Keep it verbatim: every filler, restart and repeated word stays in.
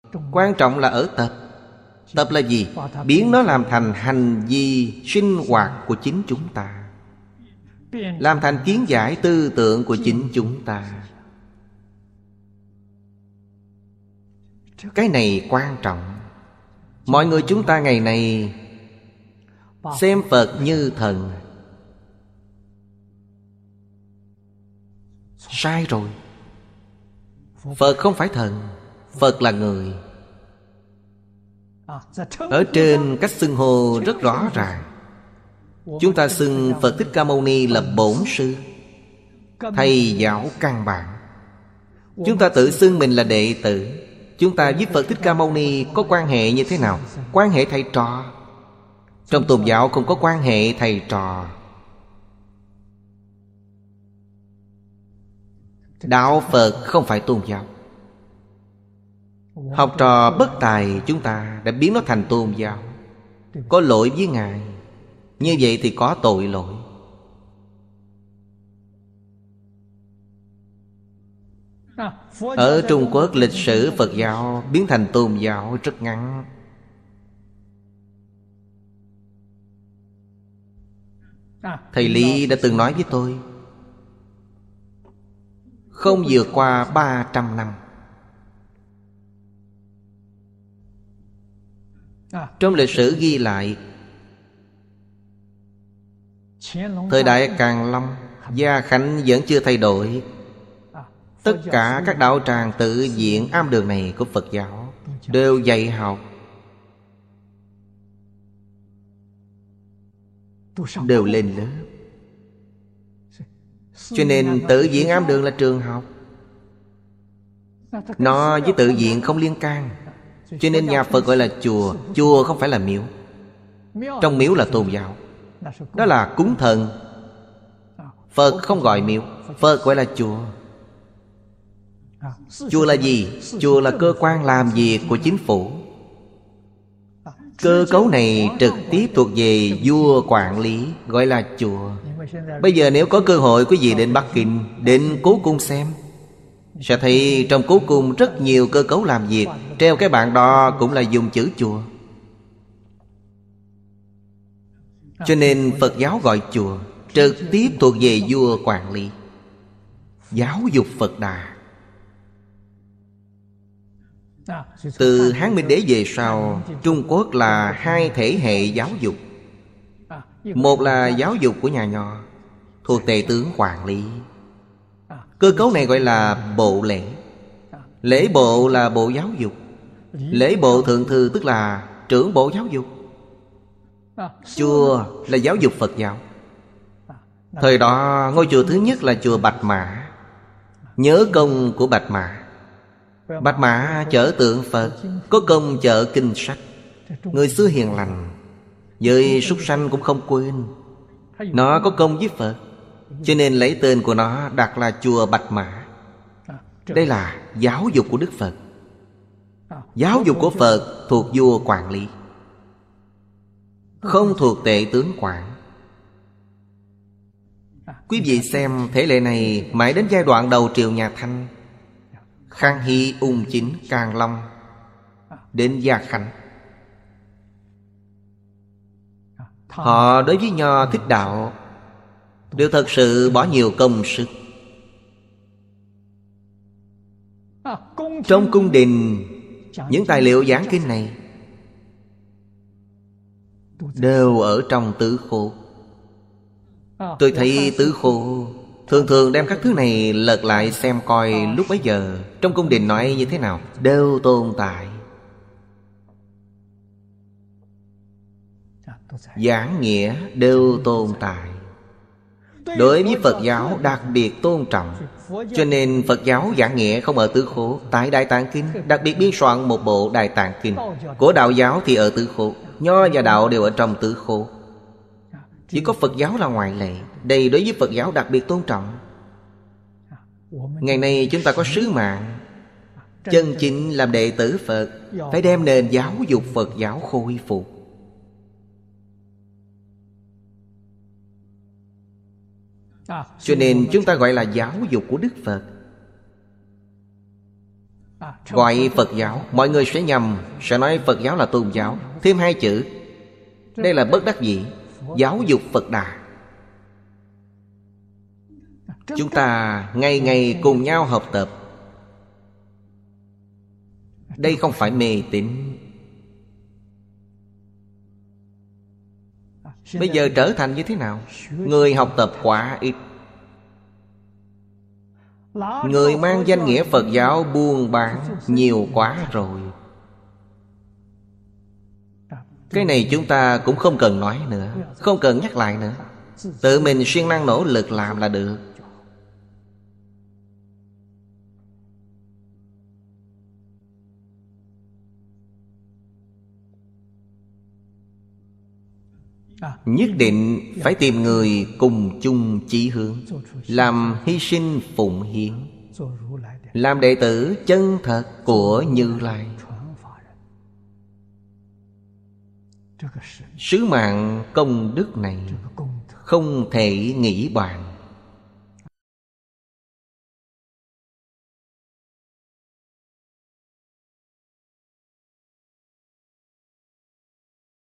Quan trọng là ở tập. Tập là gì? Biến nó làm thành hành vi sinh hoạt của chính chúng ta, làm thành kiến giải tư tưởng của chính chúng ta. Cái này quan trọng. Mọi người chúng ta ngày này xem Phật như thần, sai rồi. Phật không phải thần, Phật là người. Ở trên cách xưng hô rất rõ ràng. Chúng ta xưng Phật Thích Ca Mâu Ni là bổn sư, thầy giáo căn bản. Chúng ta tự xưng mình là đệ tử. Chúng ta với Phật Thích Ca Mâu Ni có quan hệ như thế nào? Quan hệ thầy trò. Trong tôn giáo không có quan hệ thầy trò. Đạo Phật không phải tôn giáo. Học trò bất tài chúng ta đã biến nó thành tôn giáo, có lỗi với Ngài. Như vậy thì có tội lỗi. Ở Trung Quốc, lịch sử Phật giáo biến thành tôn giáo rất ngắn. Thầy Lý đã từng nói với tôi, không vượt qua ba trăm năm. Trong lịch sử ghi lại, thời đại Càn Long, Gia Khánh vẫn chưa thay đổi. Tất cả các đạo tràng tự viện am đường này của Phật giáo đều dạy học, đều lên lớp. Cho nên tự viện am đường là trường học. Nó với tự viện không liên can. Cho nên nhà Phật gọi là chùa. Chùa không phải là miếu. Trong miếu là tôn giáo, đó là cúng thần. Phật không gọi miếu, Phật gọi là chùa. Chùa là gì? Chùa là cơ quan làm việc của chính phủ. Cơ cấu này trực tiếp thuộc về vua quản lý, gọi là chùa. Bây giờ nếu có cơ hội quý vị đến Bắc Kinh, đến Cố Cung xem, sẽ thấy trong Cố Cung rất nhiều cơ cấu làm việc. Treo cái bảng đó cũng là dùng chữ chùa. Cho nên Phật giáo gọi chùa, trực tiếp thuộc về vua quản lý, giáo dục Phật Đà. Từ Hán Minh Đế về sau, Trung Quốc là hai thể hệ giáo dục. Một là giáo dục của nhà Nho, thuộc tể tướng quản lý. Cơ cấu này gọi là bộ lễ. Lễ bộ là bộ giáo dục. Lễ bộ thượng thư tức là trưởng bộ giáo dục. Chùa là giáo dục Phật giáo. Thời đó ngôi chùa thứ nhất là chùa Bạch Mã, nhớ công của Bạch Mã. Bạch Mã chở tượng Phật, có công chở kinh sách. Người xưa hiền lành, với súc sanh cũng không quên. Nó có công với Phật, cho nên lấy tên của nó đặt là chùa Bạch Mã. Đây là giáo dục của Đức Phật. Giáo dục của Phật thuộc vua quản lý, không thuộc tể tướng quản. Quý vị xem thể lệ này mãi đến giai đoạn đầu triều nhà Thanh, Khang Hy, Ung Chính, Càn Long, đến Gia Khánh. Họ đối với Nho Thích Đạo đều thật sự bỏ nhiều công sức. Trong cung đình, những tài liệu giảng kinh này đều ở trong tứ khổ. Tôi thấy tứ khổ thường thường đem các thứ này lật lại xem coi lúc bấy giờ trong cung đình nói như thế nào, đều tồn tại. Giảng nghĩa đều tồn tại. Đối với Phật giáo đặc biệt tôn trọng. Cho nên Phật giáo giảng nghĩa không ở tứ khổ. Tại Đại Tạng Kinh đặc biệt biên soạn một bộ Đại Tạng Kinh. Của đạo giáo thì ở tứ khổ. Nho và đạo đều ở trong tứ khổ. Chỉ có Phật giáo là ngoại lệ. Đây đối với Phật giáo đặc biệt tôn trọng. Ngày nay chúng ta có sứ mạng chân chính làm đệ tử Phật, phải đem nền giáo dục Phật giáo khôi phục. Cho nên chúng ta gọi là giáo dục của Đức Phật. gọi Phật giáo, mọi người sẽ nhầm, sẽ nói Phật giáo là tôn giáo. Thêm hai chữ, đây là bất đắc dĩ. Giáo dục Phật Đà. Chúng ta ngày ngày cùng nhau học tập. Đây không phải mê tín. Bây giờ trở thành như thế nào? Người học tập quá ít. Người mang danh nghĩa Phật giáo buôn bán nhiều quá rồi. Cái này chúng ta cũng không cần nói nữa, không cần nhắc lại nữa. Tự mình siêng năng nỗ lực làm là được. Nhất định phải tìm người cùng chung chí hướng, làm hy sinh phụng hiến, làm đệ tử chân thật của Như Lai. Sứ mạng công đức này không thể nghĩ bàn.